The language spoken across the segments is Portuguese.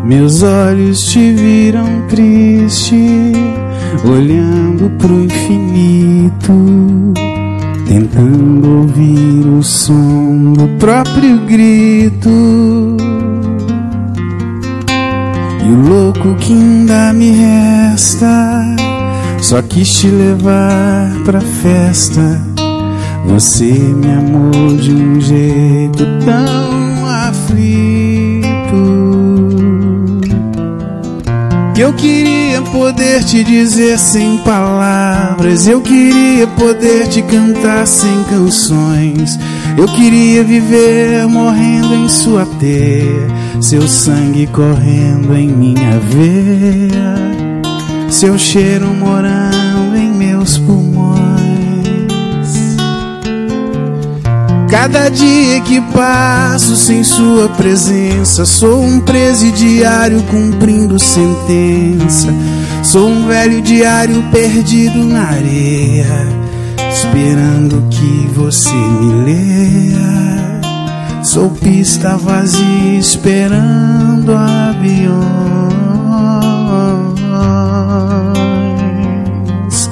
Meus olhos te viram triste, olhando pro infinito, tentando ouvir o som do próprio grito. E o louco que ainda me resta, só quis te levar pra festa. Você me amou de um jeito tão aflito, que eu queria poder te dizer sem palavras. Eu queria poder te cantar sem canções. Eu queria viver morrendo em sua teia, seu sangue correndo em minha veia, seu cheiro morando em meus pulmões. Cada dia que passo sem sua presença, sou um presidiário cumprindo sentença. Sou um velho diário perdido na areia, esperando que você me leia. Sou pista vazia esperando aviões.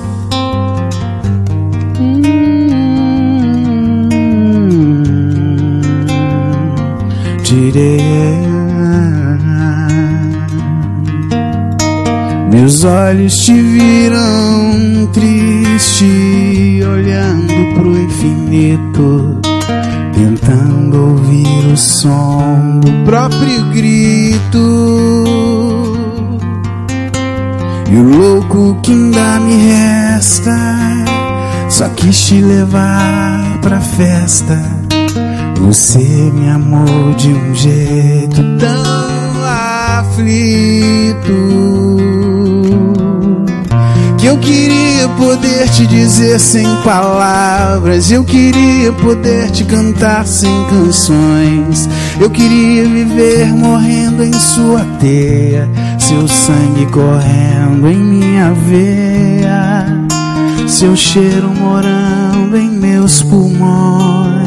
Meus olhos te viram triste, olhando pro infinito, tentando ouvir o som do próprio grito. E o louco que ainda me resta, só quis te levar pra festa. Você me amou de um jeito tão aflito, que eu queria poder te dizer sem palavras. Eu queria poder te cantar sem canções. Eu queria viver morrendo em sua teia, seu sangue correndo em minha veia, seu cheiro morando em meus pulmões.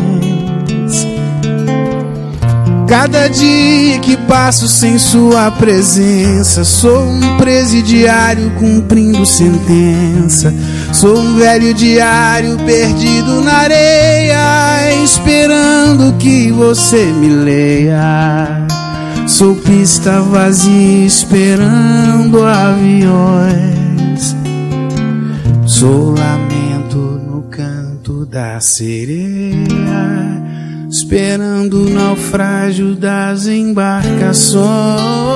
Cada dia que passo sem sua presença, sou um presidiário cumprindo sentença. Sou um velho diário perdido na areia, esperando que você me leia. Sou pista vazia esperando aviões. Sou lamento no canto da sereia, esperando o naufrágio das embarcações.